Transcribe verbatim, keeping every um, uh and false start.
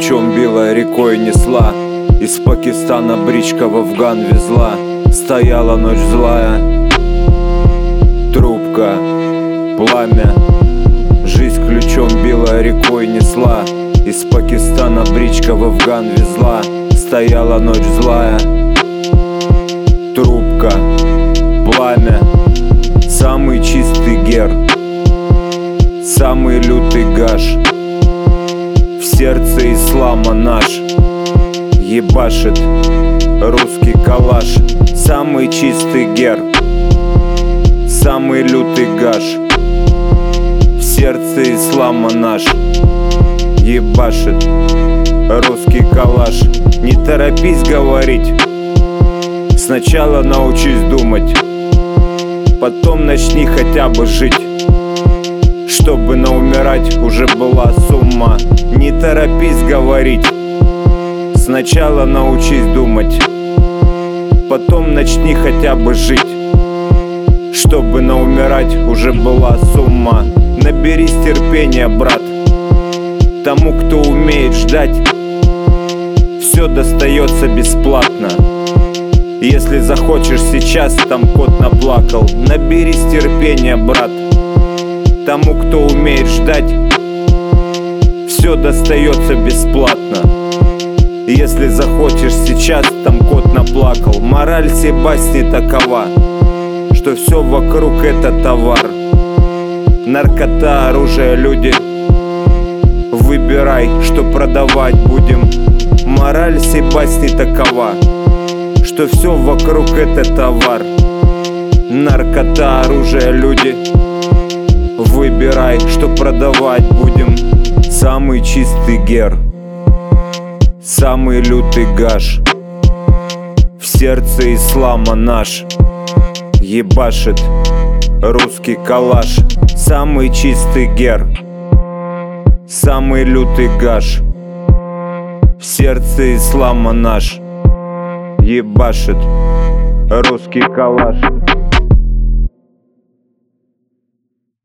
ключом била, рекой несла. Из Пакистана бричка в Афган везла. Стояла ночь злая, трубка, пламя. Жизнь ключом била, рекой несла. Из Пакистана бричка в Афган везла. Стояла ночь злая, трубка, пламя. Самый чистый гер, самый лютый гаш. В сердце ислама наш ебашит русский калаш. Самый чистый гер, самый лютый гаш. В сердце ислама наш ебашит русский калаш. Не торопись говорить, сначала научись думать, потом начни хотя бы жить, чтобы наумирать уже была сумма. Не торопись говорить, сначала научись думать, потом начни хотя бы жить, чтобы наумирать уже была сумма. Наберись терпения, брат, тому, кто умеет ждать, все достается бесплатно. Если захочешь сейчас, там кот наплакал. Наберись терпения, брат, тому, кто умеет ждать, все достается бесплатно. Если захочешь сейчас, там кот наплакал. Мораль всей басни такова, что все вокруг это товар. Наркота, оружие, люди, выбирай, что продавать будем. Мораль всей басни такова, что все вокруг это товар. Наркота, оружие, люди, выбирай, что продавать будем. Самый чистый гер, самый лютый гаш. В сердце ислама наш ебашит русский калаш. Самый чистый гер, самый лютый гаш. В сердце ислама наш ебашит русский калаш.